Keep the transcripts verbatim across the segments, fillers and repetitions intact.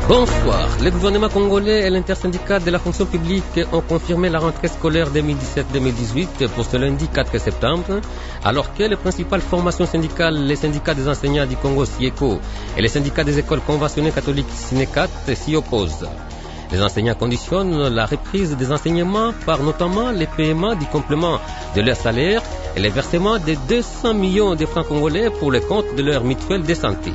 Bonsoir. Le gouvernement congolais et l'intersyndicat de la fonction publique ont confirmé la rentrée scolaire deux mille dix-sept deux mille dix-huit pour ce lundi quatre septembre, alors que les principales formations syndicales, les syndicats des enseignants du Congo SIECO et les syndicats des écoles conventionnées catholiques SINECAT s'y opposent. Les enseignants conditionnent la reprise des enseignements par notamment les paiements du complément de leur salaire et les versements de deux cents millions de francs congolais pour le compte de leur mutuelle de santé.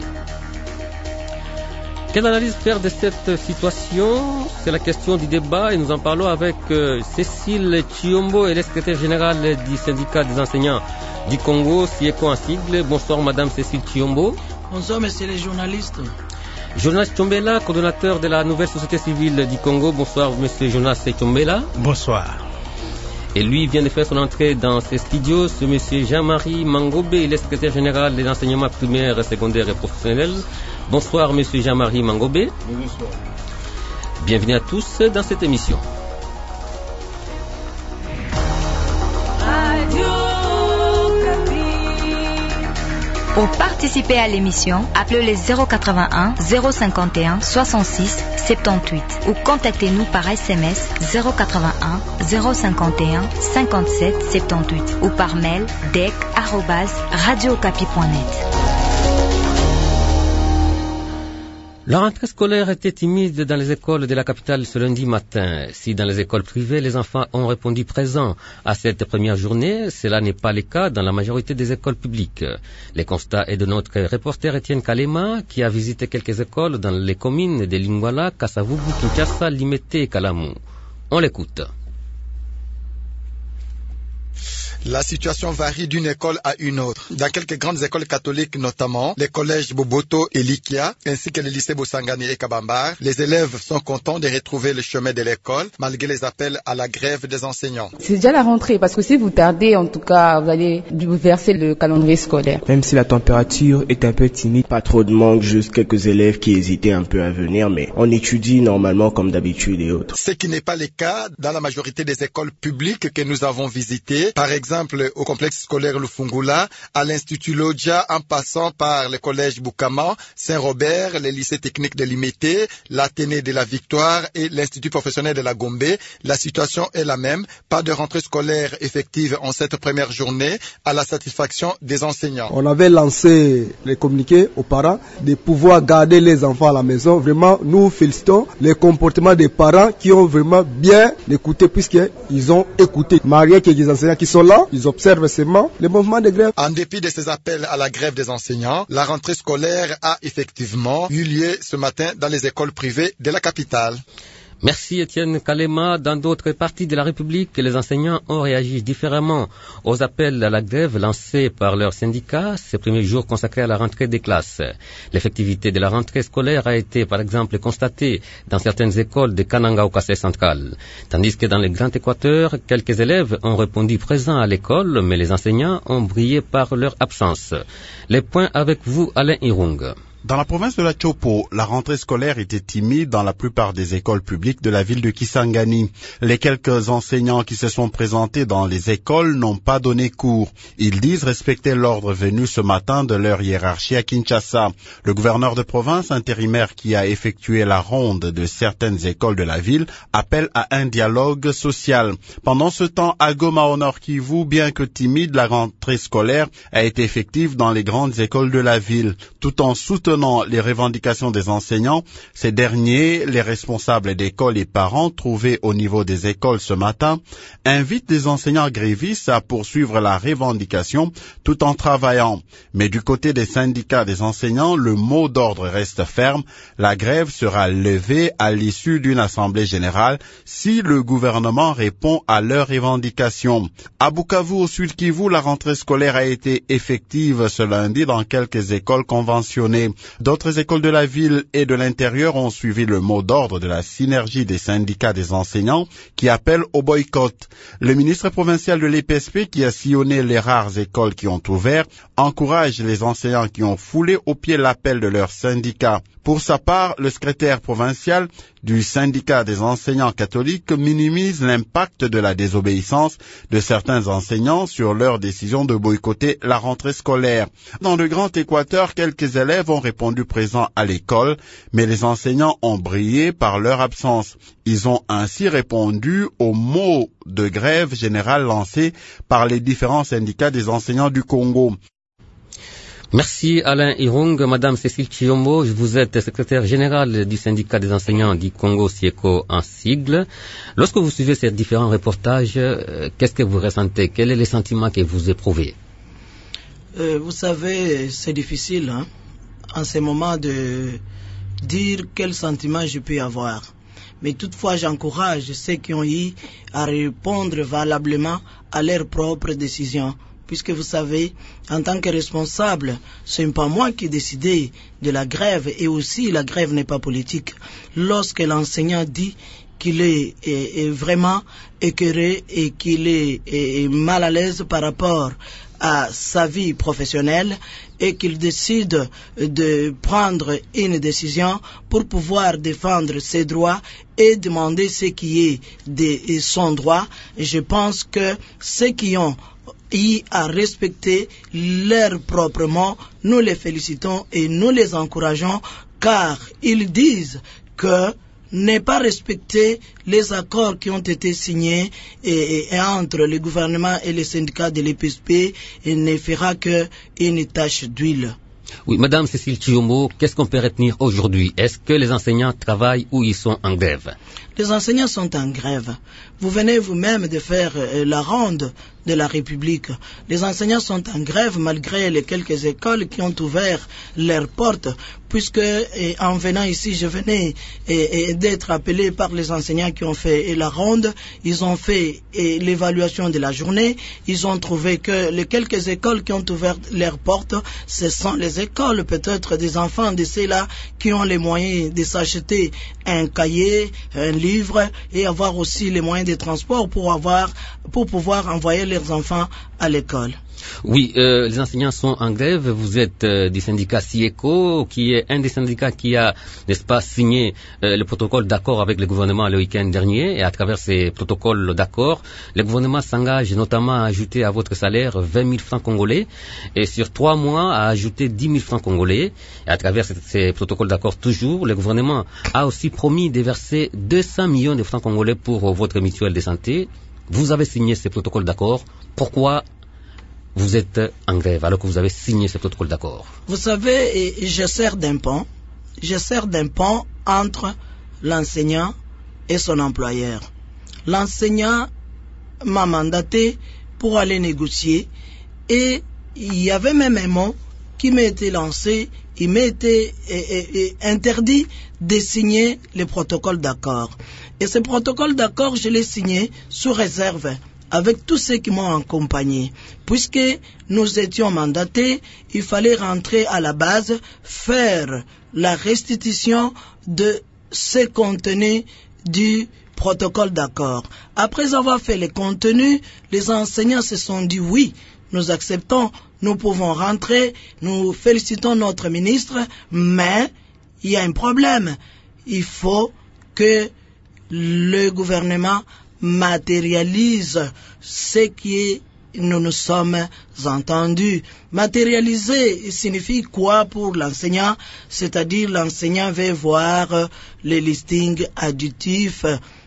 Quelle analyse faire de cette situation? C'est la question du débat et nous en parlons avec euh, Cécile Chiombo, elle est secrétaire générale du syndicat des enseignants du Congo, SIECO en sigle. Bonsoir Madame Cécile Chiombo. Bonsoir messieurs les journalistes. Jonas Tchombela, coordonnateur de la nouvelle société civile du Congo. Bonsoir Monsieur Jonas Tchombela. Bonsoir. Et lui vient de faire son entrée dans ces studios, ce monsieur Jean-Marie Mangobe, il est secrétaire général des enseignements primaires, secondaires et professionnels. Bonsoir monsieur Jean-Marie Mangobe. Bonsoir. Bienvenue à tous dans cette émission. Pour participer à l'émission, appelez le zéro quatre-vingt-un zéro cinquante et un soixante-six soixante-dix-huit ou contactez-nous par S M S zéro quatre-vingt-un zéro cinquante et un cinquante-sept soixante-dix-huit ou par mail d e c arobase radio okapi point net. La rentrée scolaire était timide dans les écoles de la capitale ce lundi matin. Si dans les écoles privées, les enfants ont répondu présents à cette première journée, cela n'est pas le cas dans la majorité des écoles publiques. Le constat est de notre reporter Étienne Kalema, qui a visité quelques écoles dans les communes de Lingwala, Kasavubu, Kinshasa, Limete et Kalamu. On l'écoute. La situation varie d'une école à une autre. Dans quelques grandes écoles catholiques notamment, les collèges Boboto et Likia, ainsi que les lycées Bosangani et Kabambar, les élèves sont contents de retrouver le chemin de l'école, malgré les appels à la grève des enseignants. C'est déjà la rentrée, parce que si vous tardez, en tout cas, vous allez bouleverser le calendrier scolaire. Même si la température est un peu timide, pas trop de manque, juste quelques élèves qui hésitaient un peu à venir, mais on étudie normalement comme d'habitude et autres. Ce qui n'est pas le cas dans la majorité des écoles publiques que nous avons visitées, par exemple, exemple au complexe scolaire Lufungula, à l'Institut Lodja, en passant par le collège Boukama, Saint-Robert, les lycées techniques de Limete, l'Athénée de la Victoire et l'Institut professionnel de la Gombe. La situation est la même. Pas de rentrée scolaire effective en cette première journée à la satisfaction des enseignants. On avait lancé les communiqués aux parents de pouvoir garder les enfants à la maison. Vraiment, nous félicitons les comportements des parents qui ont vraiment bien écouté puisqu'ils ont écouté. Maria, qui est des enseignants qui sont là, ils observent seulement les mouvements de grève. En dépit de ces appels à la grève des enseignants, la rentrée scolaire a effectivement eu lieu ce matin dans les écoles privées de la capitale. Merci Étienne Kalema. Dans d'autres parties de la République, les enseignants ont réagi différemment aux appels à la grève lancés par leurs syndicats ces premiers jours consacrés à la rentrée des classes. L'effectivité de la rentrée scolaire a été par exemple constatée dans certaines écoles de Kananga au Kassai central. Tandis que dans le Grand Équateur, quelques élèves ont répondu présents à l'école, mais les enseignants ont brillé par leur absence. Les points avec vous, Alain Irung. Dans la province de la Chopo, la rentrée scolaire était timide dans la plupart des écoles publiques de la ville de Kisangani. Les quelques enseignants qui se sont présentés dans les écoles n'ont pas donné cours. Ils disent respecter l'ordre venu ce matin de leur hiérarchie à Kinshasa. Le gouverneur de province intérimaire qui a effectué la ronde de certaines écoles de la ville appelle à un dialogue social. Pendant ce temps, à Goma au Nord Kivu, bien que timide, la rentrée scolaire a été effective dans les grandes écoles de la ville, tout en soutenant les revendications des enseignants. Ces derniers, les responsables d'écoles et parents trouvés au niveau des écoles ce matin, invitent les enseignants grévistes à poursuivre la revendication tout en travaillant. Mais du côté des syndicats des enseignants, le mot d'ordre reste ferme. La grève sera levée à l'issue d'une assemblée générale si le gouvernement répond à leurs revendications. À Bukavu, au Sud Kivu, la rentrée scolaire a été effective ce lundi dans quelques écoles conventionnées. D'autres écoles de la ville et de l'intérieur ont suivi le mot d'ordre de la synergie des syndicats des enseignants qui appellent au boycott. Le ministre provincial de l'E P S P, qui a sillonné les rares écoles qui ont ouvert, encourage les enseignants qui ont foulé au pied l'appel de leur syndicat. Pour sa part, le secrétaire provincial du syndicat des enseignants catholiques minimise l'impact de la désobéissance de certains enseignants sur leur décision de boycotter la rentrée scolaire. Dans le Grand Équateur, quelques élèves ont répondu présents à l'école, mais les enseignants ont brillé par leur absence. Ils ont ainsi répondu aux mots de grève générale lancés par les différents syndicats des enseignants du Congo. Merci Alain Irung. Madame Cécile Chiombo, vous êtes secrétaire générale du syndicat des enseignants du Congo, SIECO en sigle. Lorsque vous suivez ces différents reportages, qu'est-ce que vous ressentez? Quels sont les sentiments que vous éprouvez? euh, Vous savez, c'est difficile hein, en ce moment de dire quel sentiment je peux avoir. Mais toutefois, j'encourage ceux qui ont eu à répondre valablement à leurs propres décisions. Puisque vous savez, en tant que responsable, ce n'est pas moi qui ai décidé de la grève, et aussi la grève n'est pas politique. Lorsque l'enseignant dit qu'il est, est, est vraiment écœuré et qu'il est, est, est mal à l'aise par rapport à sa vie professionnelle et qu'il décide de prendre une décision pour pouvoir défendre ses droits et demander ce qui est de son droit, je pense que ceux qui ont et à respecter leurs propres mots, nous les félicitons et nous les encourageons car ils disent que ne pas respecter les accords qui ont été signés et, et entre le gouvernement et les syndicats de l'E P S P ne fera qu'une tache d'huile. Oui, Madame Cécile Chiombo, qu'est-ce qu'on peut retenir aujourd'hui? Est-ce que les enseignants travaillent ou ils sont en grève? Les enseignants sont en grève. Vous venez vous-même de faire euh, la ronde de la République. Les enseignants sont en grève malgré les quelques écoles qui ont ouvert leurs portes, puisque et, en venant ici, je venais et, et, d'être appelé par les enseignants qui ont fait et la ronde. Ils ont fait l'évaluation de la journée. Ils ont trouvé que les quelques écoles qui ont ouvert leurs portes, ce sont les écoles peut-être des enfants de ceux-là qui ont les moyens de s'acheter un cahier, un livre et avoir aussi les moyens de transport pour avoir, pour pouvoir envoyer leurs enfants à l'école. Oui, euh, les enseignants sont en grève. Vous êtes euh, du syndicat SIECO, qui est un des syndicats qui a, n'est-ce pas, signé euh, le protocole d'accord avec le gouvernement le week-end dernier. Et à travers ces protocoles d'accord, le gouvernement s'engage notamment à ajouter à votre salaire vingt mille francs congolais et sur trois mois à ajouter dix mille francs congolais. Et à travers ces, ces protocoles d'accord toujours, le gouvernement a aussi promis de verser deux cents millions de francs congolais pour euh, votre mutuelle de santé. Vous avez signé ces protocoles d'accord. Pourquoi vous êtes en grève alors que vous avez signé ce protocole d'accord? Vous savez, je sers d'un pont, je sers d'un pont entre l'enseignant et son employeur. L'enseignant m'a mandaté pour aller négocier et il y avait même un mot qui m'a été lancé, il m'a été et, et, interdit de signer le protocole d'accord. Et ce protocole d'accord, je l'ai signé sous réserve avec tous ceux qui m'ont accompagné. Puisque nous étions mandatés, il fallait rentrer à la base, faire la restitution de ce contenu du protocole d'accord. Après avoir fait le contenu, les enseignants se sont dit oui, nous acceptons, nous pouvons rentrer, nous félicitons notre ministre, mais il y a un problème. Il faut que le gouvernement matérialise ce qui nous nous sommes entendus. Matérialiser signifie quoi pour l'enseignant? C'est-à-dire l'enseignant veut voir les listings additifs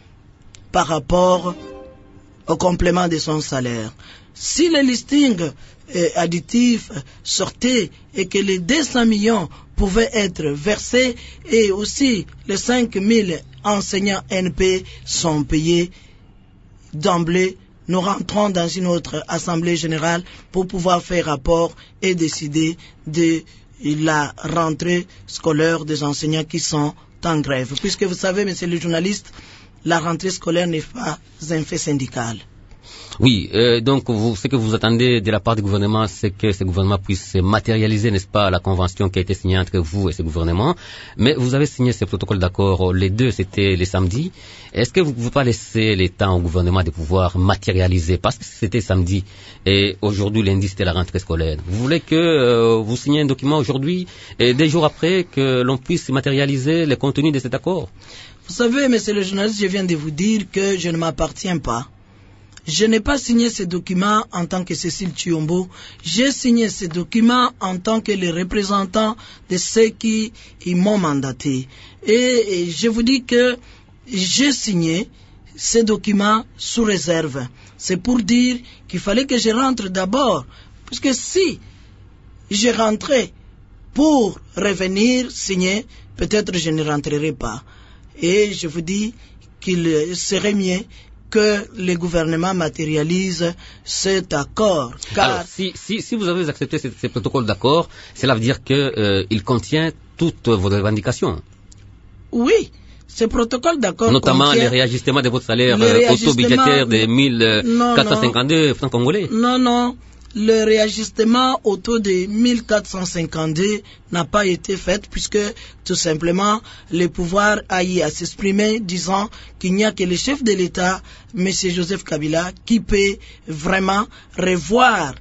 par rapport au complément de son salaire. Si les listings additifs sortaient et que les deux cents millions pouvaient être versés et aussi les cinq mille enseignants N P sont payés, d'emblée, nous rentrons dans une autre assemblée générale pour pouvoir faire rapport et décider de la rentrée scolaire des enseignants qui sont en grève. Puisque vous savez, monsieur le journaliste, la rentrée scolaire n'est pas un fait syndical. Oui, euh, donc vous, ce que vous attendez de la part du gouvernement, c'est que ce gouvernement puisse matérialiser, n'est-ce pas, la convention qui a été signée entre vous et ce gouvernement. Mais vous avez signé ce protocole d'accord, les deux, c'était les samedis. Est-ce que vous ne pouvez pas laisser le temps au gouvernement de pouvoir matérialiser? Parce que c'était samedi et aujourd'hui, lundi, c'était la rentrée scolaire. Vous voulez que euh, vous signiez un document aujourd'hui et des jours après que l'on puisse matérialiser le contenu de cet accord? Vous savez, monsieur le journaliste, je viens de vous dire que je ne m'appartiens pas Je n'ai pas signé ce document en tant que Cécile Tshiyombo. J'ai signé ce document en tant que le représentant de ceux qui m'ont mandaté. Et je vous dis que j'ai signé ce document sous réserve. C'est pour dire qu'il fallait que je rentre d'abord. Puisque si je rentrais pour revenir signer, peut-être je ne rentrerai pas. Et je vous dis qu'il serait mieux que le gouvernement matérialise cet accord. Car alors, si, si, si vous avez accepté ce, ce protocole d'accord, cela veut dire qu'il euh, contient toutes vos revendications. Oui, ce protocole d'accord notamment contient les réajustements de votre salaire euh, auto-budgétaire de mille quatre cent cinquante-deux francs congolais. Non, non. Le réajustement au taux de mille quatre cent cinquante-deux n'a pas été fait puisque tout simplement le pouvoir a eu à s'exprimer disant qu'il n'y a que le chef de l'État, M. Joseph Kabila, qui peut vraiment revoir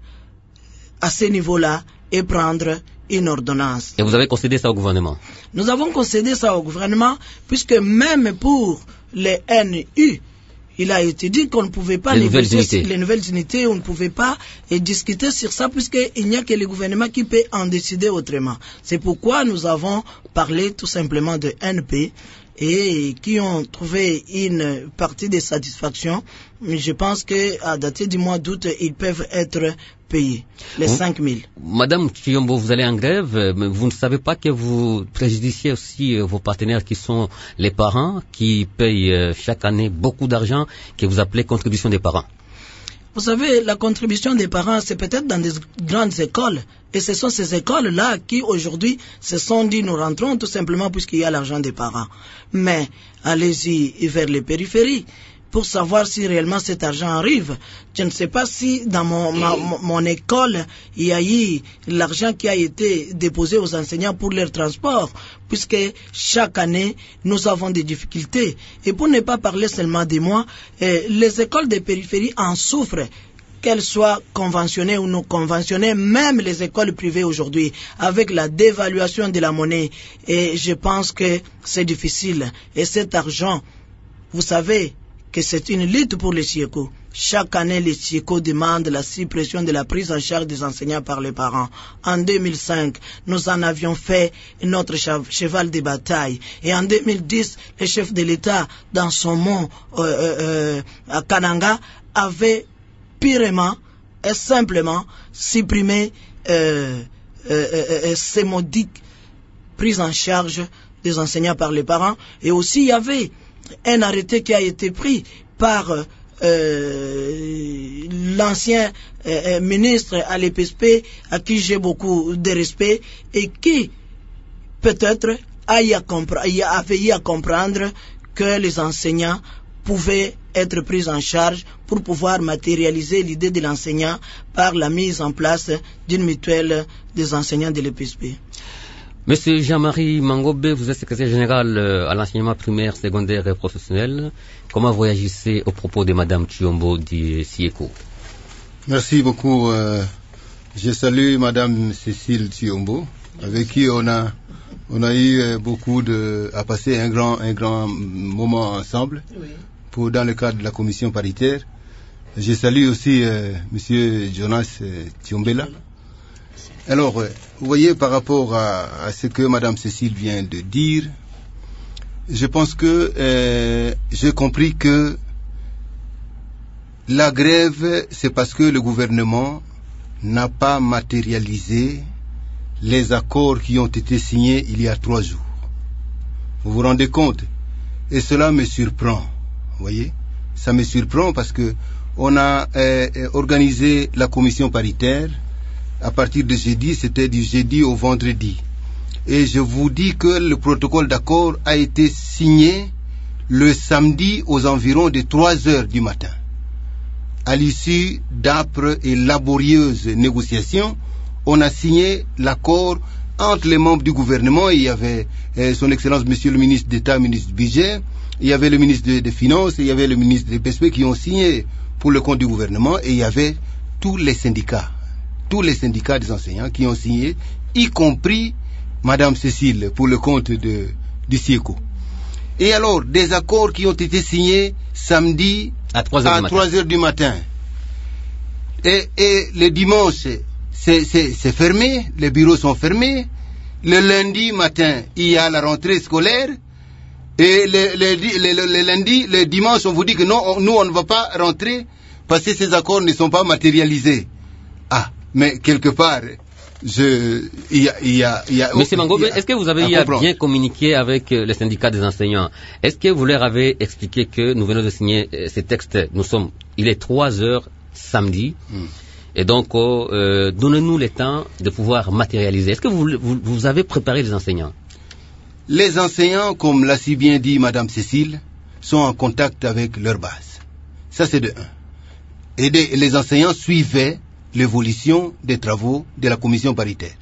à ce niveau-là et prendre une ordonnance. Et vous avez concédé ça au gouvernement? Nous avons concédé ça au gouvernement puisque même pour les N U, il a été dit qu'on ne pouvait pas les négocier nouvelles les nouvelles unités, on ne pouvait pas et discuter sur ça puisqu'il n'y a que le gouvernement qui peut en décider autrement. C'est pourquoi nous avons parlé tout simplement de N P et qui ont trouvé une partie de satisfaction. Mais je pense qu'à dater du mois d'août, ils peuvent être payés, les hein? cinq mille. Madame Tshiyombo, vous allez en grève, mais vous ne savez pas que vous préjudiciez aussi vos partenaires qui sont les parents, qui payent chaque année beaucoup d'argent, que vous appelez contribution des parents. Vous savez, la contribution des parents, c'est peut-être dans des grandes écoles. Et ce sont ces écoles-là qui, aujourd'hui, se sont dit, nous rentrons tout simplement puisqu'il y a l'argent des parents. Mais, allez-y vers les périphéries pour savoir si réellement cet argent arrive. Je ne sais pas si dans mon, ma, mon école, il y a eu l'argent qui a été déposé aux enseignants pour leur transport, puisque chaque année, nous avons des difficultés. Et pour ne pas parler seulement de moi, eh, les écoles des périphéries en souffrent, qu'elles soient conventionnées ou non conventionnées, même les écoles privées aujourd'hui, avec la dévaluation de la monnaie. Et je pense que c'est difficile. Et cet argent, vous savez, que c'est une lutte pour les Sieko. Chaque année, les Sieko demandent la suppression de la prise en charge des enseignants par les parents. En deux mille cinq, nous en avions fait notre cheval de bataille. Et en deux mille dix, le chef de l'État, dans son mont euh, euh, à Kananga, avait purement et simplement supprimé euh, euh, euh, ces maudites prises en charge des enseignants par les parents. Et aussi, il y avait un arrêté qui a été pris par euh, l'ancien euh, ministre à l'E P S P, à qui j'ai beaucoup de respect, et qui peut-être avait eu à comprendre que les enseignants pouvaient être pris en charge pour pouvoir matérialiser l'idée de l'enseignant par la mise en place d'une mutuelle des enseignants de l'E P S P. Monsieur Jean-Marie Mangobe, vous êtes secrétaire général à l'enseignement primaire, secondaire et professionnel. Comment vous réagissez aux propos de Madame Tshiyombo du Sieko? Merci beaucoup. Euh, je salue Madame Cécile Tshiyombo, avec qui on a on a eu beaucoup de à passer un grand un grand moment ensemble, oui, pour dans le cadre de la commission paritaire. Je salue aussi euh, Monsieur Jonas euh, Tshiombela. Alors, vous voyez, par rapport à, à ce que Madame Cécile vient de dire, je pense que euh, j'ai compris que la grève, c'est parce que le gouvernement n'a pas matérialisé les accords qui ont été signés il y a trois jours. Vous vous rendez compte? Et cela me surprend, vous voyez? Ça me surprend parce que on a euh, organisé la commission paritaire à partir de jeudi, c'était du jeudi au vendredi. Et je vous dis que le protocole d'accord a été signé le samedi aux environs de trois heures du matin. À l'issue d'âpres et laborieuses négociations, on a signé l'accord entre les membres du gouvernement. Il y avait euh, son Excellence Monsieur le ministre d'État, ministre du Budget, il y avait le ministre des de Finances, et il y avait le ministre des P S P qui ont signé pour le compte du gouvernement, et il y avait tous les syndicats. tous les syndicats des enseignants qui ont signé, y compris Madame Cécile pour le compte de, du Sieko. Et alors, des accords qui ont été signés samedi à trois heures du matin. Et, et le dimanche, c'est, c'est, c'est fermé, les bureaux sont fermés. Le lundi matin, il y a la rentrée scolaire. Et le, le, le, le, le lundi, le dimanche, on vous dit que non, on, nous, on ne va pas rentrer parce que ces accords ne sont pas matérialisés. Ah, mais quelque part, je, il y a, il y a, il y a Monsieur Mangobe, est-ce que vous avez eu à bien communiquer avec les syndicats des enseignants? Est-ce que vous leur avez expliqué que nous venons de signer ces textes? Nous sommes, il est trois heures samedi. Hmm. Et donc, euh, donnez-nous le temps de pouvoir matérialiser. Est-ce que vous, vous, vous avez préparé les enseignants? Les enseignants, comme l'a si bien dit Madame Cécile, sont en contact avec leur base. Ça, c'est de un. Et des, les enseignants suivaient l'évolution des travaux de la commission paritaire.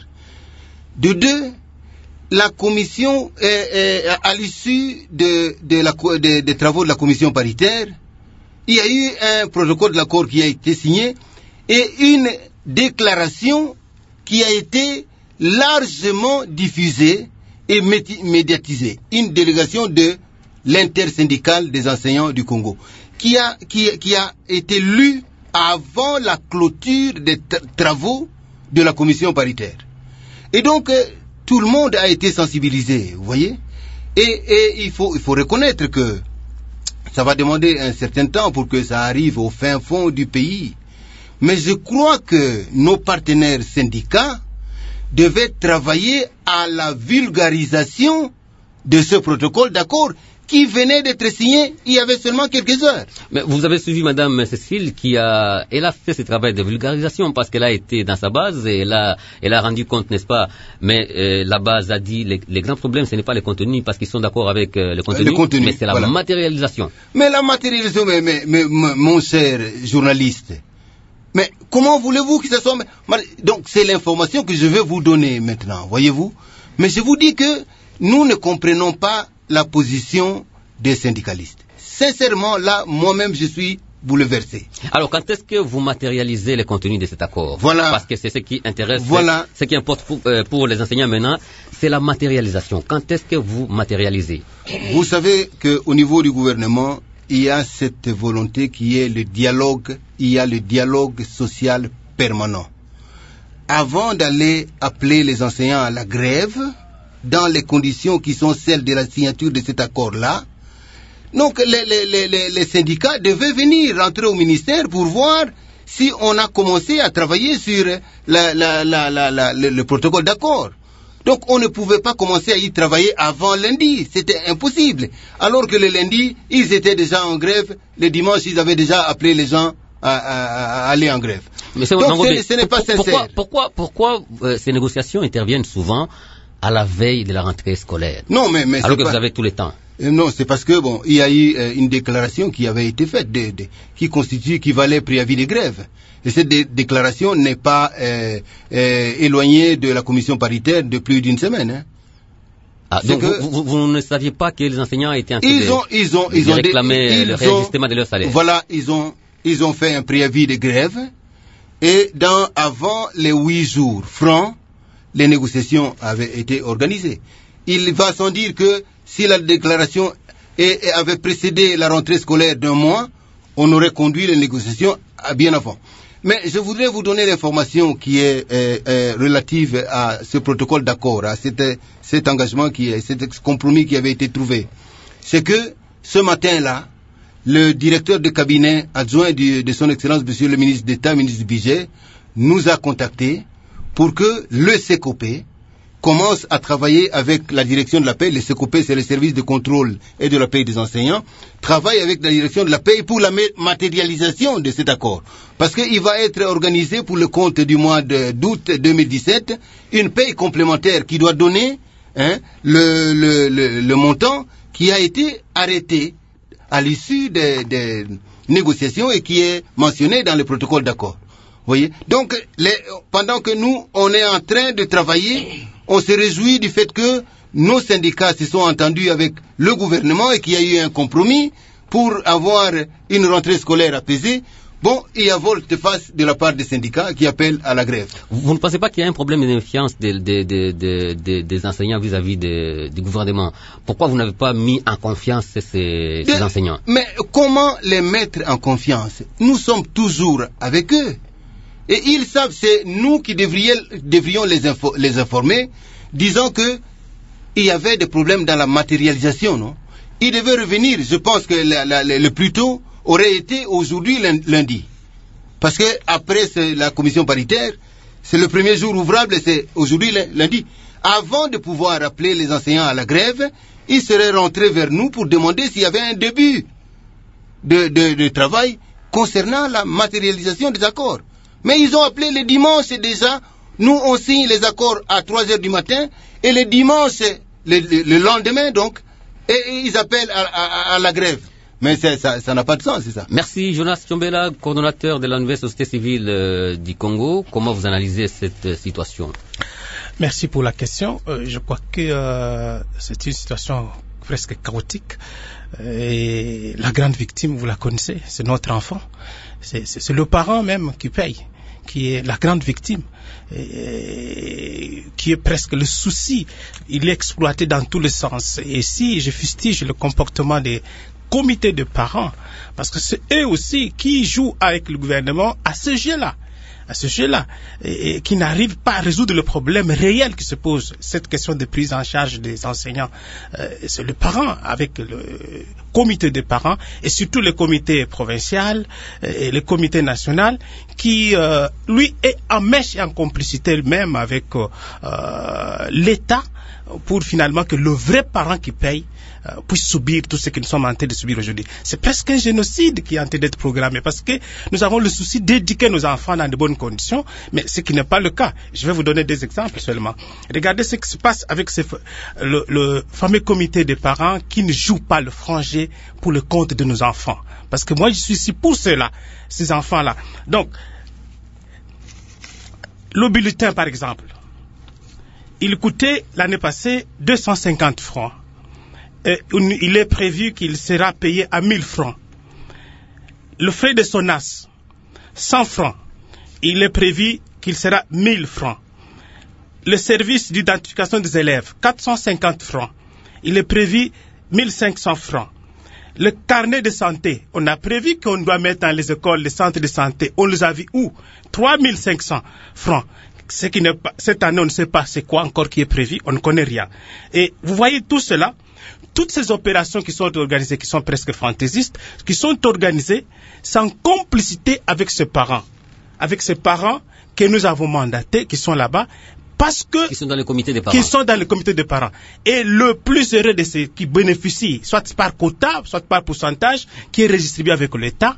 De deux, la commission, est, est, à l'issue de, de la, de, des travaux de la commission paritaire, il y a eu un protocole d'accord qui a été signé et une déclaration qui a été largement diffusée et médiatisée. Une délégation de l'intersyndicale des enseignants du Congo qui a, qui, qui a été lue avant la clôture des travaux de la commission paritaire. Et donc, euh, tout le monde a été sensibilisé, vous voyez. Et, et il faut, il faut reconnaître que ça va demander un certain temps pour que ça arrive au fin fond du pays. Mais je crois que nos partenaires syndicats devaient travailler à la vulgarisation de ce protocole d'accord qui venait d'être signé il y avait seulement quelques heures. Mais vous avez suivi Madame Cécile qui a, elle a fait ce travail de vulgarisation parce qu'elle a été dans sa base et elle a, elle a rendu compte, n'est-ce pas? Mais euh, la base a dit les, les grands problèmes, ce n'est pas les contenus parce qu'ils sont d'accord avec euh, le, contenu, le contenu, mais c'est la voilà. matérialisation. Mais la matérialisation, mais, mais, mais, mais mon cher journaliste, mais comment voulez-vous que ce soit... Donc c'est l'information que je vais vous donner maintenant, voyez-vous. Mais je vous dis que nous ne comprenons pas la position des syndicalistes. Sincèrement, là, moi-même, je suis bouleversé. Alors, quand est-ce que vous matérialisez les contenus de cet accord? Voilà. Parce que c'est ce qui intéresse, voilà. ce qui importe pour, euh, pour les enseignants maintenant, c'est la matérialisation. Quand est-ce que vous matérialisez? Vous savez qu'au niveau du gouvernement, il y a cette volonté qui est le dialogue, il y a le dialogue social permanent. Avant d'aller appeler les enseignants à la grève, dans les conditions qui sont celles de la signature de cet accord-là, donc les, les, les, les syndicats devaient venir rentrer au ministère pour voir si on a commencé à travailler sur la, la, la, la, la, le, le protocole d'accord. Donc on ne pouvait pas commencer à y travailler avant lundi, c'était impossible. Alors que le lundi, ils étaient déjà en grève, le dimanche, ils avaient déjà appelé les gens à, à, à aller en grève. Mais c'est Donc ce, ce n'est pas sincère. Pourquoi, pourquoi, pourquoi euh, ces négociations interviennent souvent à la veille de la rentrée scolaire? Non, mais, mais alors que pas... vous avez tout le temps. Euh, non, c'est parce que bon, il y a eu euh, une déclaration qui avait été faite, de, de, qui constitue, qui valait préavis de grève. Et cette dé déclaration n'est pas euh, euh, éloignée de la commission paritaire de plus d'une semaine. Hein. Ah, donc que... vous, vous, vous ne saviez pas que les enseignants étaient en train ils de, ont, ils ont, ils de ont réclamer ils le ont, réajustement de leur salaire? Voilà, ils ont, ils ont fait un préavis de grève et dans, avant les huit jours francs, les négociations avaient été organisées. Il va sans dire que si la déclaration est, avait précédé la rentrée scolaire d'un mois, on aurait conduit les négociations à bien avant. Mais je voudrais vous donner l'information qui est euh, euh, relative à ce protocole d'accord, à cet, cet engagement, qui est, cet compromis qui avait été trouvé. C'est que ce matin-là, le directeur de cabinet adjoint du, de son Excellence, Monsieur le ministre d'État, ministre du Budget, nous a contactés pour que le C E C O P commence à travailler avec la direction de la paie. Le C E C O P, c'est le service de contrôle et de la paie des enseignants, travaille avec la direction de la paie pour la matérialisation de cet accord. Parce qu'il va être organisé pour le compte du mois d'août deux mille dix-sept, une paie complémentaire qui doit donner hein, le, le, le, le montant qui a été arrêté à l'issue des, des négociations et qui est mentionné dans le protocole d'accord. Voyez. Donc, les, pendant que nous, on est en train de travailler, on se réjouit du fait que nos syndicats se sont entendus avec le gouvernement et qu'il y a eu un compromis pour avoir une rentrée scolaire apaisée, Bon, il y a volte-face de la part des syndicats qui appellent à la grève. Vous ne pensez pas qu'il y a un problème de méfiance des, des, des, des, des enseignants vis-à-vis de, du gouvernement? Pourquoi vous n'avez pas mis en confiance ces, ces de, enseignants? Mais comment les mettre en confiance? Nous sommes toujours avec eux. Et ils savent, c'est nous qui devrions, devrions les, info, les informer, disant que il y avait des problèmes dans la matérialisation, non? Ils devaient revenir, je pense que la, la, la, le plus tôt aurait été aujourd'hui lundi. Parce que après la commission paritaire, c'est le premier jour ouvrable, c'est aujourd'hui lundi. Avant de pouvoir appeler les enseignants à la grève, ils seraient rentrés vers nous pour demander s'il y avait un début de, de, de travail concernant la matérialisation des accords. Mais ils ont appelé le dimanche déjà. Nous, on signe les accords à trois heures du matin et le dimanche, le, le, le lendemain donc, et, et ils appellent à, à, à la grève. Mais ça n'a pas de sens, c'est ça. Merci. Jonas Tchombela, coordonnateur de la nouvelle société civile euh, du Congo. Comment vous analysez cette euh, situation? Merci pour la question. Euh, je crois que euh, c'est une situation presque chaotique. Et la grande victime, vous la connaissez, c'est notre enfant. C'est le parent même qui paye, qui est la grande victime, et qui est presque le souci. Il est exploité dans tous les sens. Et si je fustige le comportement des comités de parents, parce que c'est eux aussi qui jouent avec le gouvernement à ce jeu-là. à ce sujet-là, et, et qui n'arrive pas à résoudre le problème réel qui se pose, cette question de prise en charge des enseignants. Euh, c'est le parent avec le comité des parents et surtout le comité provincial et le comité national qui, euh, lui, est en mèche et en complicité même avec euh, l'État pour finalement que le vrai parent qui paye euh, puisse subir tout ce que nous sommes en train de subir aujourd'hui. C'est presque un génocide qui est en train d'être programmé parce que nous avons le souci d'éduquer nos enfants dans de bonnes conditions, mais ce qui n'est pas le cas. Je vais vous donner des exemples seulement. Regardez ce qui se passe avec ce, le, le fameux comité des parents qui ne joue pas le franc jeu pour le compte de nos enfants. Parce que moi, je suis ici pour cela, ces enfants-là. Donc, le bulletin, par exemple, il coûtait l'année passée deux cent cinquante francs. Et il est prévu qu'il sera payé à mille francs. Le frais de SONAS, cent francs. Il est prévu qu'il sera mille francs. Le service d'identification des élèves, quatre cent cinquante francs. Il est prévu mille cinq cents francs. Le carnet de santé, on a prévu qu'on doit mettre dans les écoles, les centres de santé. On les a vus où? trois mille cinq cents francs. Ce qui n'est pas, cette année, on ne sait pas c'est quoi encore qui est prévu, on ne connaît rien. Et vous voyez tout cela, toutes ces opérations qui sont organisées, qui sont presque fantaisistes, qui sont organisées sans complicité avec ses parents. Avec ces parents que nous avons mandatés, qui sont là-bas, parce que... Qui sont dans le comité des parents. Qui sont dans le comité des parents. Et le plus heureux de ceux qui bénéficient, soit par quota, soit par pourcentage, qui est redistribué avec l'État,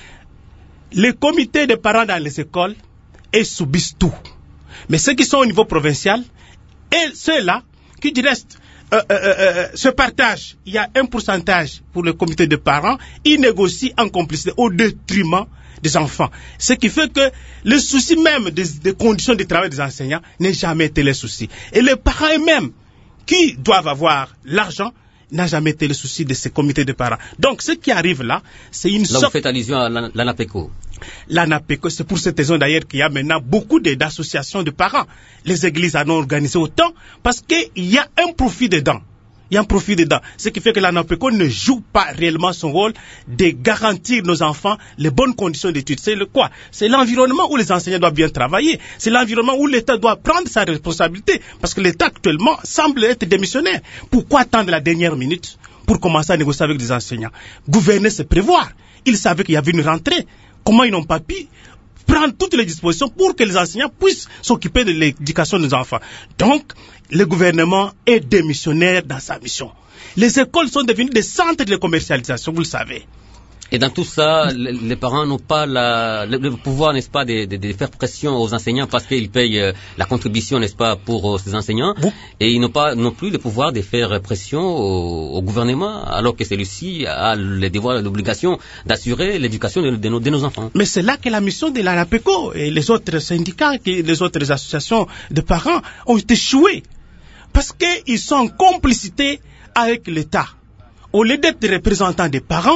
les comités des parents dans les écoles, ils subissent tout. Mais ceux qui sont au niveau provincial, et ceux-là, qui du reste, euh, euh, euh, se partagent, il y a un pourcentage pour le comité de parents, ils négocient en complicité au détriment des enfants. Ce qui fait que le souci même des, des conditions de travail des enseignants n'est jamais été le souci. Et les parents eux-mêmes, qui doivent avoir l'argent, n'a jamais été le souci de ces comités de parents. Donc, ce qui arrive là, c'est une sorte... Là, vous faites allusion à l'ANAPECO. L'ANAPECO, c'est pour cette raison d'ailleurs qu'il y a maintenant beaucoup d'associations de parents. Les églises en ont organisé autant parce qu'il y a un profit dedans. Il y a un profit dedans. Ce qui fait que l'ANAPECO ne joue pas réellement son rôle de garantir nos enfants les bonnes conditions d'études. C'est le quoi? C'est l'environnement où les enseignants doivent bien travailler. C'est l'environnement où l'État doit prendre sa responsabilité. Parce que l'État actuellement semble être démissionnaire. Pourquoi attendre la dernière minute pour commencer à négocier avec des enseignants? Gouverner, c'est prévoir. Ils savaient qu'il y avait une rentrée. Comment ils n'ont pas pu prendre toutes les dispositions pour que les enseignants puissent s'occuper de l'éducation de nos enfants? Donc, le gouvernement est démissionnaire dans sa mission. Les écoles sont devenues des centres de commercialisation, vous le savez. Et dans tout ça, les parents n'ont pas la, le, le pouvoir, n'est-ce pas, de, de, de faire pression aux enseignants parce qu'ils payent euh, la contribution, n'est-ce pas, pour euh, ces enseignants. Vous? Et ils n'ont pas non plus le pouvoir de faire pression au, au gouvernement, alors que celui-ci a le devoir, l'obligation d'assurer l'éducation de, de, nos, de nos enfants. Mais c'est là que la mission de l'ANAPECO et les autres syndicats, et les autres associations de parents ont échoué. Parce qu'ils sont en complicité avec l'État. Au lieu d'être représentants des parents,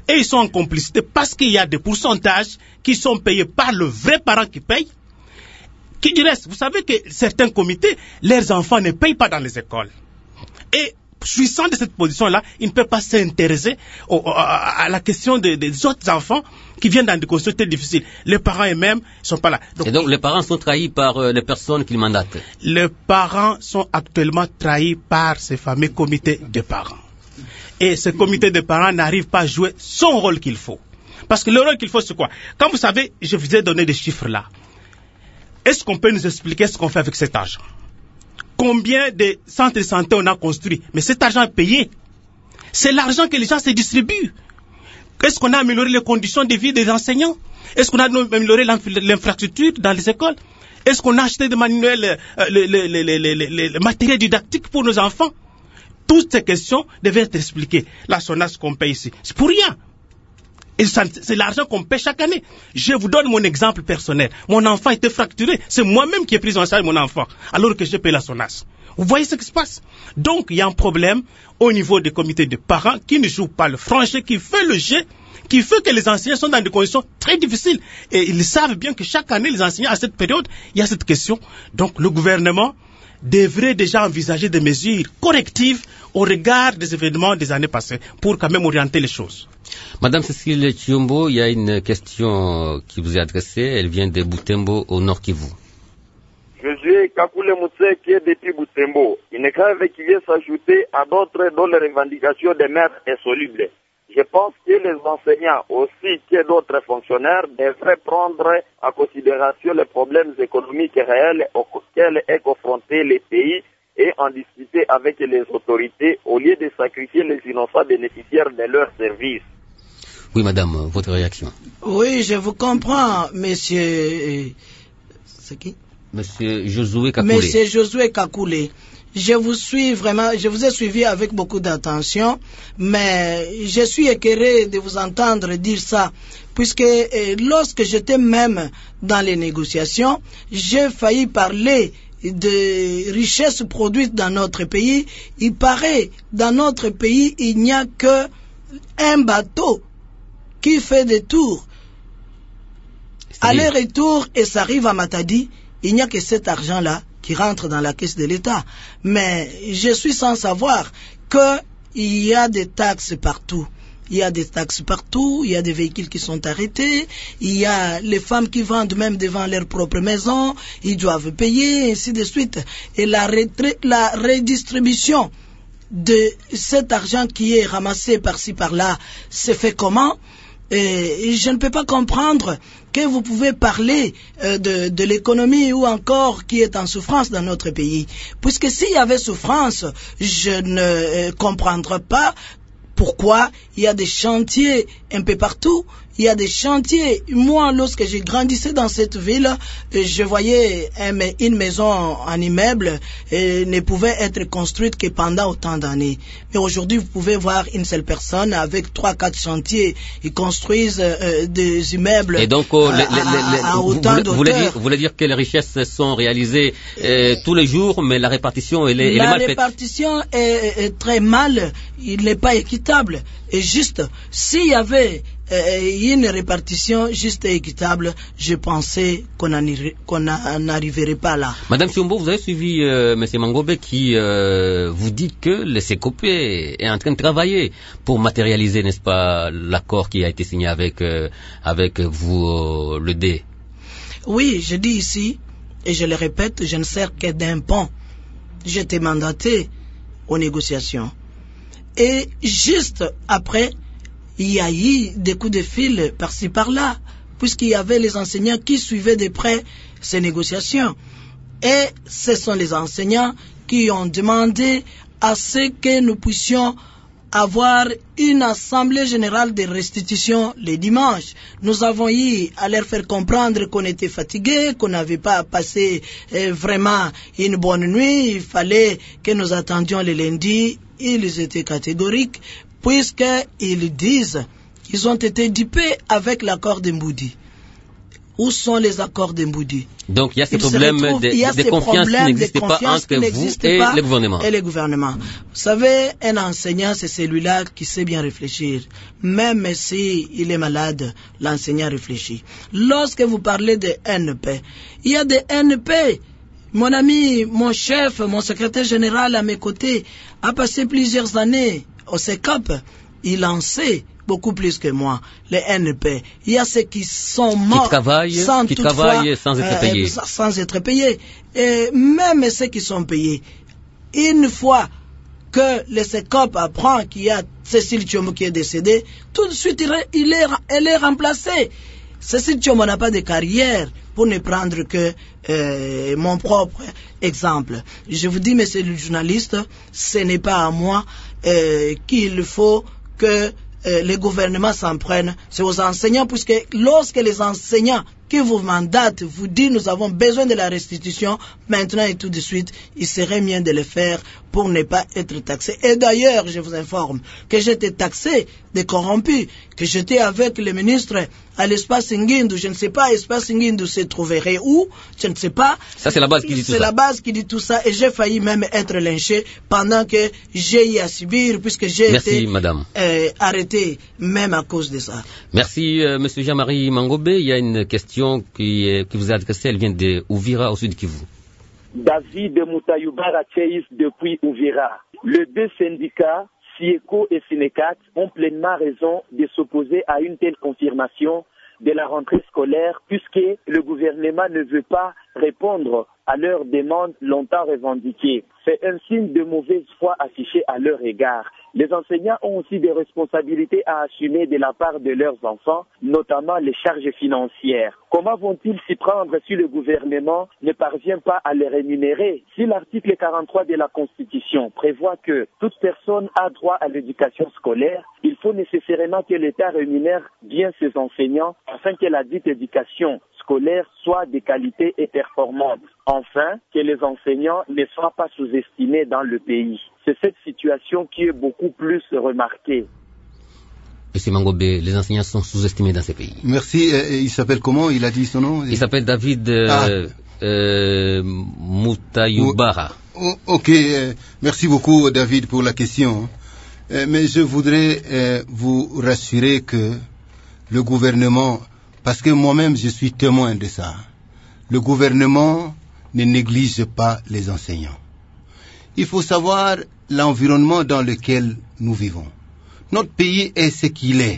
Et ils sont en complicité parce qu'il y a des pourcentages qui sont payés par le vrai parent qui paye. Qui du reste, vous savez que certains comités, leurs enfants ne payent pas dans les écoles. Et jouissant de cette position-là, ils ne peuvent pas s'intéresser au, à, à la question de, des autres enfants qui viennent dans des conditions très difficiles. Les parents eux-mêmes ne sont pas là. Donc, et donc les parents sont trahis par euh, les personnes qu'ils mandatent. Les parents sont actuellement trahis par ces fameux comités de parents. Et ce comité de parents n'arrive pas à jouer son rôle qu'il faut. Parce que le rôle qu'il faut, c'est quoi? Quand vous savez, je vous ai donné des chiffres là. Est-ce qu'on peut nous expliquer ce qu'on fait avec cet argent? Combien de centres de santé on a construit? Mais cet argent est payé. C'est l'argent que les gens se distribuent. Est-ce qu'on a amélioré les conditions de vie des enseignants? Est-ce qu'on a amélioré l'infrastructure dans les écoles? Est-ce qu'on a acheté des manuels, euh, le, le, le, le, le, le, le matériel didactique pour nos enfants? Toutes ces questions devaient être expliquées. La SONAS qu'on paye ici, c'est pour rien. Et ça, c'est l'argent qu'on paie chaque année. Je vous donne mon exemple personnel. Mon enfant était fracturé. C'est moi-même qui ai pris en charge mon enfant, alors que je paye la SONAS. Vous voyez ce qui se passe? Donc, il y a un problème au niveau des comités de parents qui ne jouent pas le franc jeu, qui fait le jeu, qui fait que les enseignants sont dans des conditions très difficiles. Et ils savent bien que chaque année, les enseignants, à cette période, il y a cette question. Donc, le gouvernement devrait déjà envisager des mesures correctives au regard des événements des années passées pour quand même orienter les choses. Madame Cécile Chiombo, il y a une question qui vous est adressée. Elle vient de Butembo, au Nord Kivu. Je suis Kakule Mousse qui est depuis Butembo. Il n'est grave qu'il vient s'ajouter à d'autres dont les revendications demeurent insolubles. Je pense que les enseignants aussi que d'autres fonctionnaires devraient prendre en considération les problèmes économiques réels auxquels est confronté le pays et en discuter avec les autorités au lieu de sacrifier les innocents bénéficiaires de leurs services. Oui, madame, votre réaction? Oui, je vous comprends, monsieur... C'est qui? Monsieur Josué Kakoulé. Monsieur Josué Kakoulé. Je vous suis vraiment, je vous ai suivi avec beaucoup d'attention, mais je suis écœuré de vous entendre dire ça, puisque eh, lorsque j'étais même dans les négociations, j'ai failli parler de richesses produites dans notre pays. Il paraît, dans notre pays, il n'y a que un bateau qui fait des tours, aller-retour, et ça arrive à Matadi. Il n'y a que cet argent-là qui rentre dans la caisse de l'État. Mais je suis sans savoir qu'il y a des taxes partout. Il y a des taxes partout, il y a des véhicules qui sont arrêtés, il y a les femmes qui vendent même devant leur propre maison, ils doivent payer, ainsi de suite. Et la, la redistribution de cet argent qui est ramassé par-ci par-là se fait comment? Et je ne peux pas comprendre que vous pouvez parler euh, de, de l'économie ou encore qui est en souffrance dans notre pays. Puisque s'il y avait souffrance, je ne euh, comprendrais pas pourquoi il y a des chantiers un peu partout. Il y a des chantiers. Moi, lorsque j'ai grandissé dans cette ville, je voyais un, une maison en immeuble et ne pouvait être construite que pendant autant d'années. Mais aujourd'hui, vous pouvez voir une seule personne avec trois, quatre chantiers. Ils construisent euh, des immeubles. Et donc, euh, à, les, à, les, les, à vous, autant vous, voulez dire, d'auteurs. vous voulez dire que les richesses sont réalisées euh, tous les jours, mais la répartition, elle est, elle la est mal faite. La répartition est, est très mal. Il n'est pas équitable. Et juste, s'il y avait euh, une répartition juste et équitable, je pensais qu'on n'arriverait pas là. Madame Chiombo, vous avez suivi euh, M. Mangobe qui euh, vous dit que le C C O P est en train de travailler pour matérialiser, n'est-ce pas, l'accord qui a été signé avec, euh, avec vous, euh, le D. Oui, je dis ici, et je le répète, je ne sers que d'un pont. J'étais mandaté aux négociations. Et juste après, il y a eu des coups de fil par-ci par-là, puisqu'il y avait les enseignants qui suivaient de près ces négociations. Et ce sont les enseignants qui ont demandé à ce que nous puissions avoir une assemblée générale de restitution les dimanches. Nous avons eu à leur faire comprendre qu'on était fatigués, qu'on n'avait pas passé euh, vraiment une bonne nuit. Il fallait que nous attendions le lundi. Ils étaient catégoriques puisqu'ils disent qu'ils ont été dupés avec l'accord de Mboudi. Où sont les accords de Mboudi? Donc il y a ces problèmes de, de, de confiance qui n'existent pas entre vous et le gouvernement. Et le gouvernement. Vous savez, un enseignant, c'est celui-là qui sait bien réfléchir. Même si il est malade, l'enseignant réfléchit. Lorsque vous parlez de N P, il y a des N P. Mon ami, mon chef, mon secrétaire général à mes côtés a passé plusieurs années au C E C A P. Il en sait beaucoup plus que moi, les N P. Il y a ceux qui sont morts qui travaillent, sans, qui toutefois, travaillent sans être payés. Euh, sans être payés. Et même ceux qui sont payés. Une fois que le C E C A P apprend qu'il y a Cécile Tchombo qui est décédée, tout de suite il est, il est, elle est remplacée. Cécile Tchombo n'a pas de carrière, pour ne prendre que euh, mon propre exemple. Je vous dis, monsieur le journaliste, ce n'est pas à moi euh, qu'il faut que euh, les gouvernements s'en prennent. C'est aux enseignants, puisque lorsque les enseignants qui vous mandatent vous disent nous avons besoin de la restitution, maintenant et tout de suite, il serait mieux de le faire pour ne pas être taxé. Et d'ailleurs, je vous informe que j'étais taxé de corrompu, que j'étais avec le ministre à l'espace Ngindu. Je ne sais pas, l'espace Ngindu se trouverait où, je ne sais pas. Ça, c'est la base qui dit tout ça. C'est la base qui dit tout ça, et j'ai failli même être lynché pendant que j'ai eu à subir, puisque j'ai Merci, été madame. Euh, arrêté, même à cause de ça. Merci, euh, monsieur Jean-Marie Mangobé. Il y a une question qui, euh, qui vous est adressée, elle vient de Ouvira, au sud Kivu. David Moutayubara Tcheïs depuis Ouvira. Les deux syndicats, SIECO et SINECAT, ont pleinement raison de s'opposer à une telle confirmation de la rentrée scolaire, puisque le gouvernement ne veut pas répondre à leurs demandes longtemps revendiquées. C'est un signe de mauvaise foi affiché à leur égard. Les enseignants ont aussi des responsabilités à assumer de la part de leurs enfants, notamment les charges financières. Comment vont-ils s'y prendre si le gouvernement ne parvient pas à les rémunérer? Si l'article quarante-trois de la Constitution prévoit que toute personne a droit à l'éducation scolaire, il faut nécessairement que l'État rémunère bien ses enseignants afin que la dite éducation scolaire soit de qualité et performante. Enfin, que les enseignants ne soient pas sous-estimés dans le pays. C'est cette situation qui est beaucoup plus remarquée. Monsieur Mangobé, les enseignants sont sous-estimés dans ces pays. Merci. Euh, il s'appelle comment? Il a dit son nom? Il s'appelle David euh, ah. euh, Moutayubara. Oh, ok. Euh, merci beaucoup, David, pour la question. Euh, mais je voudrais euh, vous rassurer que le gouvernement, parce que moi-même je suis témoin de ça, le gouvernement ne néglige pas les enseignants. Il faut savoir l'environnement dans lequel nous vivons. Notre pays est ce qu'il est.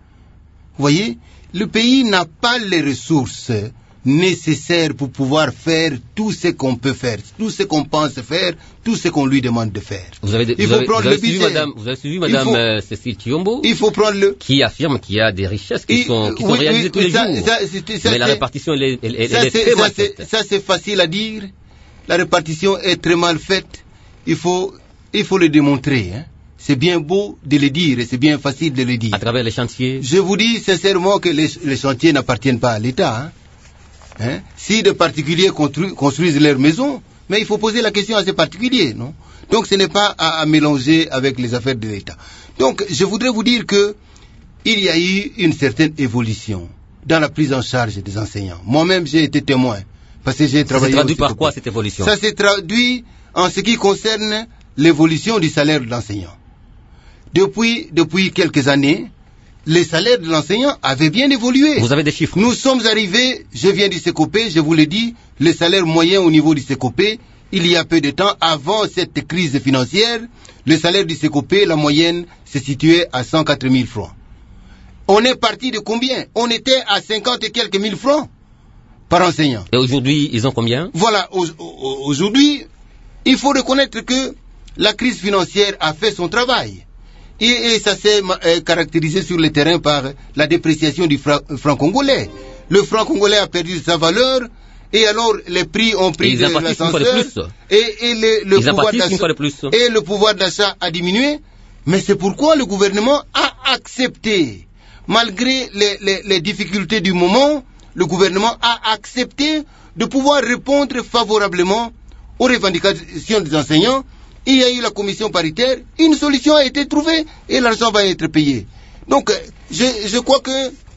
Vous voyez, le pays n'a pas les ressources nécessaires pour pouvoir faire tout ce qu'on peut faire, tout ce qu'on pense faire, tout ce qu'on lui demande de faire. Vous avez, il vous faut avez, prendre vous avez le suivi budget. madame, vous avez suivi madame faut, euh, Cécile Tchombo. Il faut prendre le. Qui affirme qu'il y a des richesses qui et, sont, qui oui, sont réalisées oui, tous les ça, jours. Ça, c'est, ça, Mais la répartition, elle est, elle, elle, ça, elle est c'est, très ça, mal c'est, faite. Ça, c'est facile à dire. La répartition est très mal faite. Il faut, il faut le démontrer, hein. C'est bien beau de le dire et c'est bien facile de le dire. À travers les chantiers. Je vous dis sincèrement que les, les chantiers n'appartiennent pas à l'État. Hein. Hein? Si de particuliers constru, construisent leurs maisons, mais il faut poser la question à ces particuliers, non? Donc ce n'est pas à, à mélanger avec les affaires de l'État. Donc je voudrais vous dire que il y a eu une certaine évolution dans la prise en charge des enseignants. Moi-même j'ai été témoin parce que j'ai travaillé. Ça s'est traduit par quoi cette évolution? Ça s'est traduit en ce qui concerne l'évolution du salaire de l'enseignant. Depuis, depuis quelques années, les salaires de l'enseignant avaient bien évolué. Vous avez des chiffres? Nous sommes arrivés, je viens du SECOPé, je vous l'ai dit, le salaire moyen au niveau du SECOPé, il y a peu de temps, avant cette crise financière, le salaire du SECOPé, la moyenne, se situait à cent quatre mille francs. On est parti de combien? On était à cinquante et quelques mille francs par enseignant. Et aujourd'hui, ils ont combien? Voilà, au, au, aujourd'hui, il faut reconnaître que la crise financière a fait son travail. Et, et ça s'est euh, caractérisé sur le terrain par la dépréciation du fra franc congolais. Le franc congolais a perdu sa valeur et alors les prix ont pris de l'ascenseur et, et le, le pouvoir d'achat et le pouvoir d'achat a diminué. Mais c'est pourquoi le gouvernement a accepté, malgré les, les, les difficultés du moment, le gouvernement a accepté de pouvoir répondre favorablement aux revendications des enseignants. Il y a eu la commission paritaire, une solution a été trouvée et l'argent va être payé. Donc, je, je crois que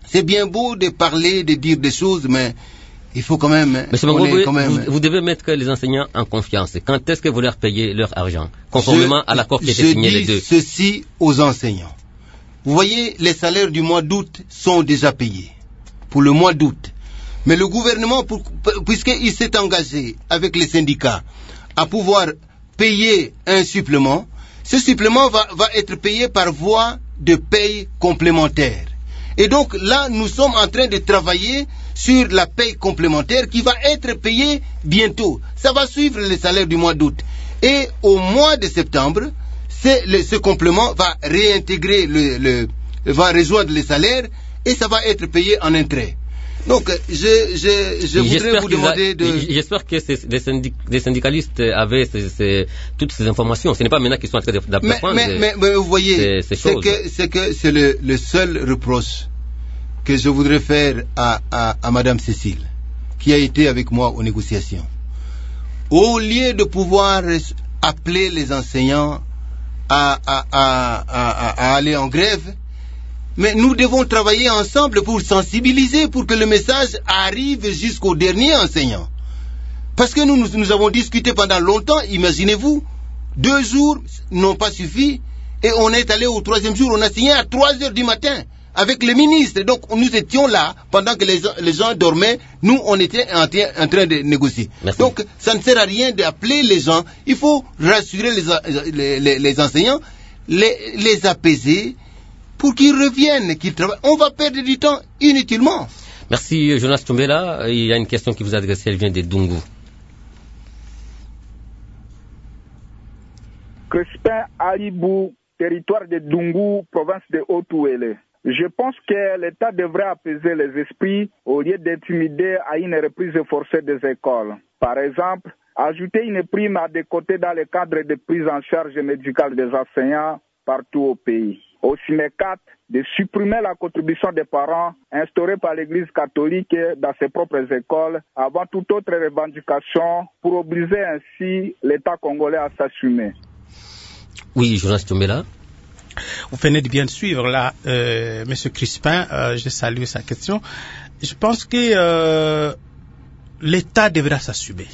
c'est bien beau de parler, de dire des choses, mais il faut quand même... Monsieur Mangongole, quand même... vous, vous devez mettre les enseignants en confiance. Quand est-ce que vous leur payez leur argent, conformément je, à l'accord qui a été signé les deux? Je dis ceci aux enseignants. Vous voyez, les salaires du mois d'août sont déjà payés, pour le mois d'août. Mais le gouvernement, pour, puisqu'il s'est engagé avec les syndicats à pouvoir payer un supplément, ce supplément va, va être payé par voie de paye complémentaire. Et donc là, nous sommes en train de travailler sur la paye complémentaire qui va être payée bientôt. Ça va suivre les salaires du mois d'août. Et au mois de septembre, le, ce complément va réintégrer, le, le, va rejoindre les salaires et ça va être payé en intérêt. Donc, je, je, je voudrais vous demander a, de... J'espère que les, syndic, les syndicalistes avaient ces, ces, toutes ces informations. Ce n'est pas maintenant qu'ils sont en train d'apprendre. Mais, mais, mais, mais vous voyez, c'est que c'est que c'est le, le seul reproche que je voudrais faire à, à, à Madame Cécile, qui a été avec moi aux négociations. Au lieu de pouvoir appeler les enseignants à, à, à, à, à aller en grève, mais nous devons travailler ensemble pour sensibiliser, pour que le message arrive jusqu'au dernier enseignant. Parce que nous, nous, nous avons discuté pendant longtemps, imaginez-vous, deux jours n'ont pas suffi, et on est allé au troisième jour, on a signé à trois heures du matin, avec le ministre. Donc nous étions là, pendant que les, les gens dormaient, nous on était en, en train de négocier. Merci. Donc ça ne sert à rien d'appeler les gens, il faut rassurer les, les, les, les enseignants, les, les apaiser, pour qu'ils reviennent, qu'ils travaillent. On va perdre du temps inutilement. Merci Jonas Tumbela. Il y a une question qui vous est adressée, elle vient de Dungu. Crispin Alibou, territoire de Dungu, province de Haut-Ouélé. Je pense que l'État devrait apaiser les esprits au lieu d'intimider à une reprise forcée des écoles. Par exemple, ajouter une prime à décoter dans le cadre de prise en charge médicale des enseignants partout au pays. Au SINECAT, de supprimer la contribution des parents instaurée par l'Église catholique dans ses propres écoles avant toute autre revendication pour obliger ainsi l'État congolais à s'assumer. Oui, Jonas Tumbela. Vous venez de bien suivre là, euh, Monsieur Crispin, euh, je salue sa question. Je pense que euh, l'État devra s'assumer.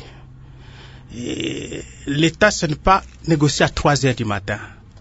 L'État, ce n'est pas négocier à trois heures du matin.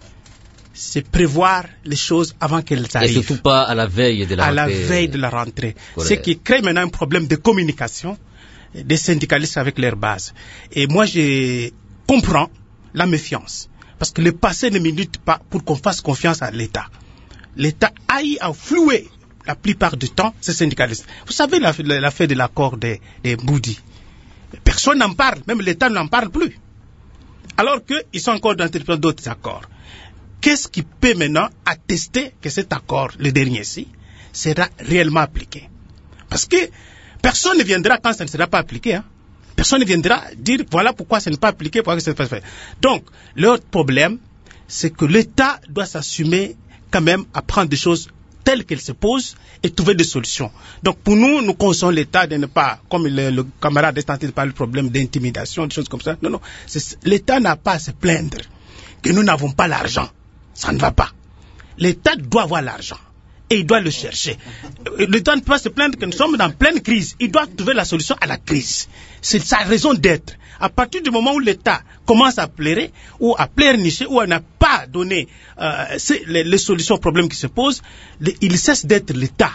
C'est prévoir les choses avant qu'elles arrivent. Et surtout pas à la veille de la à rentrée. À la veille de la rentrée. Ce qui crée maintenant un problème de communication des syndicalistes avec leur base. Et moi, je comprends la méfiance. Parce que le passé ne milite pas pour qu'on fasse confiance à l'État. L'État aille à flouer la plupart du temps ces syndicalistes. Vous savez l'affaire de l'accord des, des Boudi. Personne n'en parle, même l'État n'en parle plus. Alors qu'ils sont encore dans d'autres accords. Qu'est-ce qui peut maintenant attester que cet accord, le dernier-ci, sera réellement appliqué? Parce que personne ne viendra quand ça ne sera pas appliqué. Hein? Personne ne viendra dire voilà pourquoi ce n'est pas appliqué, pourquoi ce n'est pas fait. Donc, l'autre problème, c'est que l'État doit s'assumer quand même à prendre des choses telles qu'elles se posent et trouver des solutions. Donc, pour nous, nous conseillons l'État de ne pas, comme le, le camarade est tenté de parler du problème d'intimidation, des choses comme ça. Non, non. L'État n'a pas à se plaindre que nous n'avons pas l'argent. Ça ne va pas. L'État doit avoir l'argent et il doit le chercher. L'État ne peut pas se plaindre que nous sommes dans pleine crise. Il doit trouver la solution à la crise. C'est sa raison d'être. À partir du moment où l'État commence à pleurer ou à pleurnicher ou à n'a pas donné euh, les, les solutions aux problèmes qui se posent, les, il cesse d'être l'État.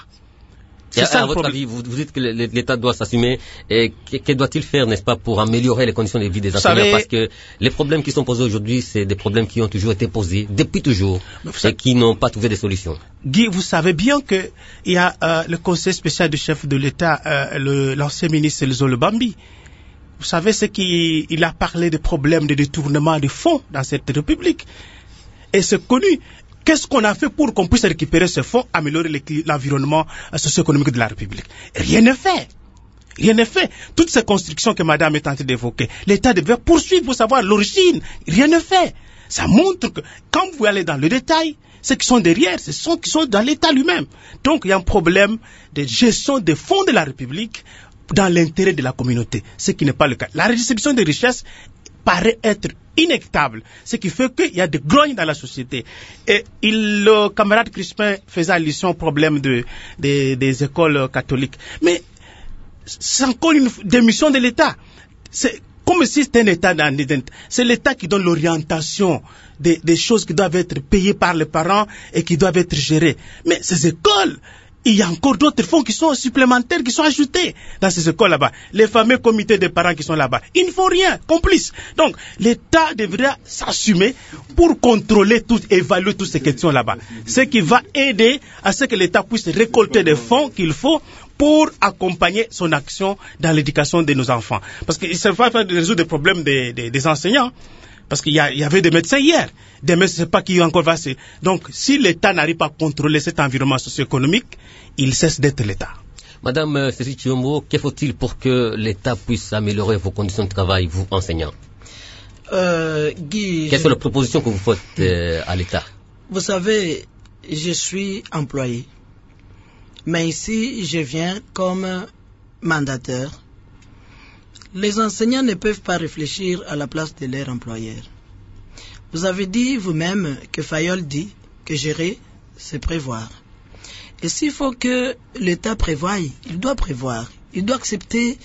Et à, à votre avis, vous, vous dites que l'État doit s'assumer. Et que, que doit-il faire, n'est-ce pas, pour améliorer les conditions de vie des enseignants? Savez, parce que les problèmes qui sont posés aujourd'hui, c'est des problèmes qui ont toujours été posés depuis toujours et savez, qui n'ont pas trouvé de solution. Guy, vous savez bien que il y a euh, le conseil spécial du chef de l'État, euh, l'ancien ministre Elzo Lubambi. Vous savez ce qu'il il a parlé des problèmes de détournement de fonds dans cette République. Et c'est connu. Qu'est-ce qu'on a fait pour qu'on puisse récupérer ce fonds, améliorer l'environnement socio-économique de la République? Rien n'est fait. Rien n'est fait. Toutes ces constructions que madame est en train d'évoquer, l'État devait poursuivre pour savoir l'origine. Rien n'est fait. Ça montre que quand vous allez dans le détail, ceux qui sont derrière, ce sont qui sont dans l'État lui-même. Donc il y a un problème de gestion des fonds de la République dans l'intérêt de la communauté, ce qui n'est pas le cas. La redistribution des richesses paraît être inéquitable, ce qui fait qu'il y a des grognes dans la société. Et il, le camarade Crispin faisait allusion au problème de, de, des écoles catholiques. Mais c'est encore une démission de l'État. C'est comme si c'était un État dans c'est l'État qui donne l'orientation des, des choses qui doivent être payées par les parents et qui doivent être gérées. Mais ces écoles, il y a encore d'autres fonds qui sont supplémentaires, qui sont ajoutés dans ces écoles là-bas. Les fameux comités de parents qui sont là-bas, ils ne font rien, complices. Donc, l'État devrait s'assumer pour contrôler tout, évaluer toutes ces questions là-bas. Ce qui va aider à ce que l'État puisse récolter des fonds qu'il faut pour accompagner son action dans l'éducation de nos enfants. Parce qu'il ne s'agit pas de résoudre les problèmes des, des, des enseignants. Parce qu'il y, y avait des médecins hier. Des médecins, je ne sais pas qui encore va se... Donc, si l'État n'arrive pas à contrôler cet environnement socio-économique, il cesse d'être l'État. Madame Cécile Chiombo, que faut-il pour que l'État puisse améliorer vos conditions de travail, vous, enseignants euh, Guy... Quelles sont les propositions que vous faites euh, à l'État? Vous savez, je suis employé. Mais ici, je viens comme mandataire. Les enseignants ne peuvent pas réfléchir à la place de leur employeur. Vous avez dit vous-même que Fayol dit que gérer, c'est prévoir. Et s'il faut que l'État prévoie, il doit prévoir. Il doit accepter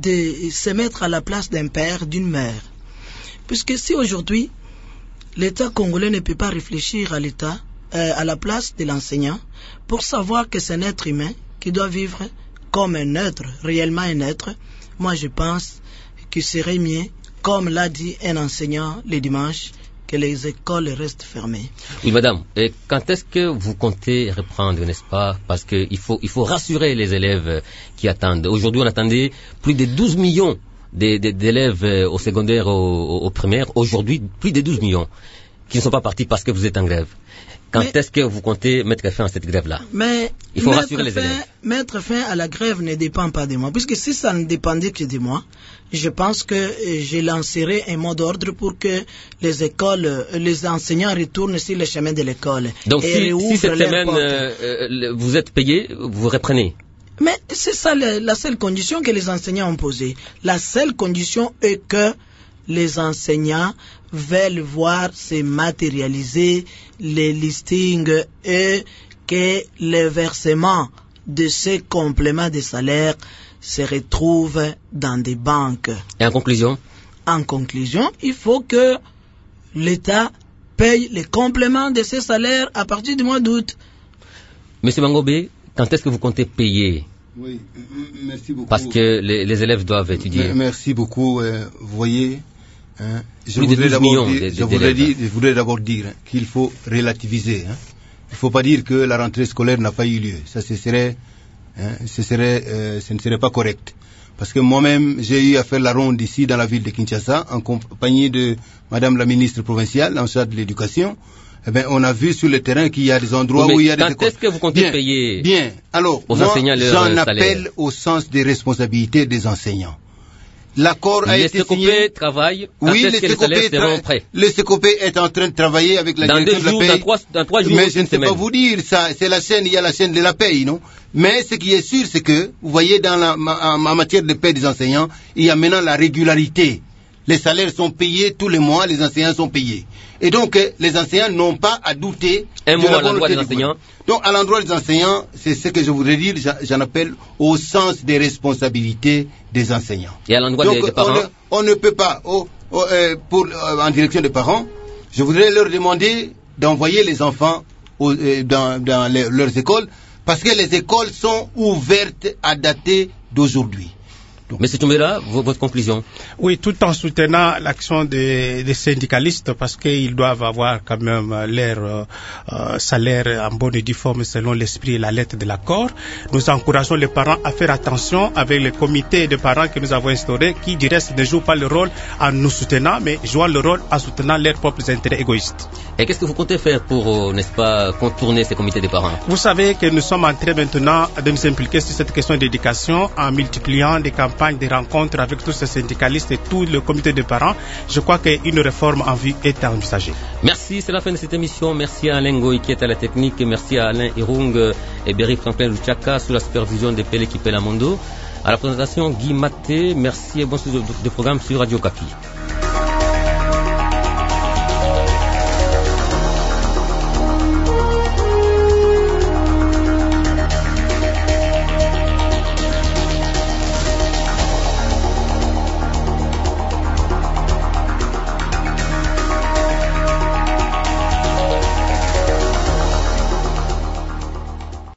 de se mettre à la place d'un père, d'une mère. Puisque si aujourd'hui, l'État congolais ne peut pas réfléchir à l'État, euh, à la place de l'enseignant, pour savoir que c'est un être humain qui doit vivre comme un être, réellement un être, moi je pense qu'il serait mieux, comme l'a dit un enseignant le dimanche, que les écoles restent fermées. Oui, madame. Et quand est-ce que vous comptez reprendre, n'est-ce pas? Parce qu'il faut, il faut rassurer les élèves qui attendent. Aujourd'hui, on attendait plus de douze millions d'élèves au secondaire, au, au primaire. Aujourd'hui, plus de douze millions qui ne sont pas partis parce que vous êtes en grève. Quand mais, est-ce que vous comptez mettre fin à cette grève-là? Mais il faut rassurer les fin, élèves. Mettre fin à la grève ne dépend pas de moi. Puisque si ça ne dépendait que de moi, je pense que je lancerai un mot d'ordre pour que les écoles, les enseignants retournent sur le chemin de l'école. Donc si, si cette semaine euh, vous êtes payé, vous reprenez? Mais c'est ça la, la seule condition que les enseignants ont posée. La seule condition est que les enseignants veulent voir se matérialiser les listings et que le versement de ces compléments de salaire se retrouve dans des banques. Et en conclusion? En conclusion, il faut que l'État paye les compléments de ces salaires à partir du mois d'août. Monsieur Mangobé, quand est-ce que vous comptez payer? Oui, merci beaucoup. Parce que les, les élèves doivent étudier. Merci beaucoup. Euh, vous voyez, hein, je, voudrais voudrais d'abord dire, dire, je, voudrais dire, je voudrais d'abord dire hein, qu'il faut relativiser. Hein. Il ne faut pas dire que la rentrée scolaire n'a pas eu lieu. Ça, ce serait, hein, ce serait, euh, ce ne serait pas correct. Parce que moi-même, j'ai eu à faire la ronde ici dans la ville de Kinshasa, en compagnie de Madame la ministre provinciale en charge de l'éducation. Eh bien, on a vu sur le terrain qu'il y a des endroits oui, où il y a des écoles. Quand est-ce que vous comptez bien, payer Bien. Alors, aux moi, enseignants leur j'en salaire. appelle au sens des responsabilités des enseignants. L'accord a les été signé. Le travaille. Oui, le C O P est en train de travailler avec la dans direction deux jours, de la paye. Dans trois, dans trois jours, mais je ne sais semaine. pas vous dire, ça, c'est la chaîne, il y a la chaîne de la paye, non? Mais ce qui est sûr, c'est que, vous voyez, dans la, en matière de paie des enseignants, il y a maintenant la régularité. Les salaires sont payés tous les mois, les enseignants sont payés. Et donc, les enseignants n'ont pas à douter. Un mot à l'endroit des enseignants. Donc, à l'endroit des enseignants, c'est ce que je voudrais dire, j'en appelle au sens des responsabilités des enseignants. Et à l'endroit des, des parents? On ne, on ne peut pas, oh, oh, euh, pour, euh, en direction des parents, je voudrais leur demander d'envoyer les enfants au, euh, dans, dans les, leurs écoles, parce que les écoles sont ouvertes à dater d'aujourd'hui. Monsieur Toumbera, votre conclusion? Oui, tout en soutenant l'action des, des syndicalistes, parce qu'ils doivent avoir quand même leur euh, euh, salaire en bonne et due forme selon l'esprit et la lettre de l'accord. Nous encourageons les parents à faire attention avec le comité de parents que nous avons instauré, qui du reste ne jouent pas le rôle en nous soutenant, mais jouent le rôle en soutenant leurs propres intérêts égoïstes. Et qu'est-ce que vous comptez faire pour, euh, n'est-ce pas, contourner ces comités de parents? Vous savez que nous sommes en train maintenant de nous impliquer sur cette question d'éducation en multipliant des campagnes, des rencontres avec tous ces syndicalistes et tout le comité de parents. Je crois qu'une réforme en vue est envisagée. Merci, c'est la fin de cette émission. Merci à Alain Goy qui est à la technique. Merci à Alain Irung et Berry Franklin Luchaka sous la supervision de Pele Kipela Mondo. À la présentation, Guy Maté. Merci et bon sujet de programme sur Radio Kapi.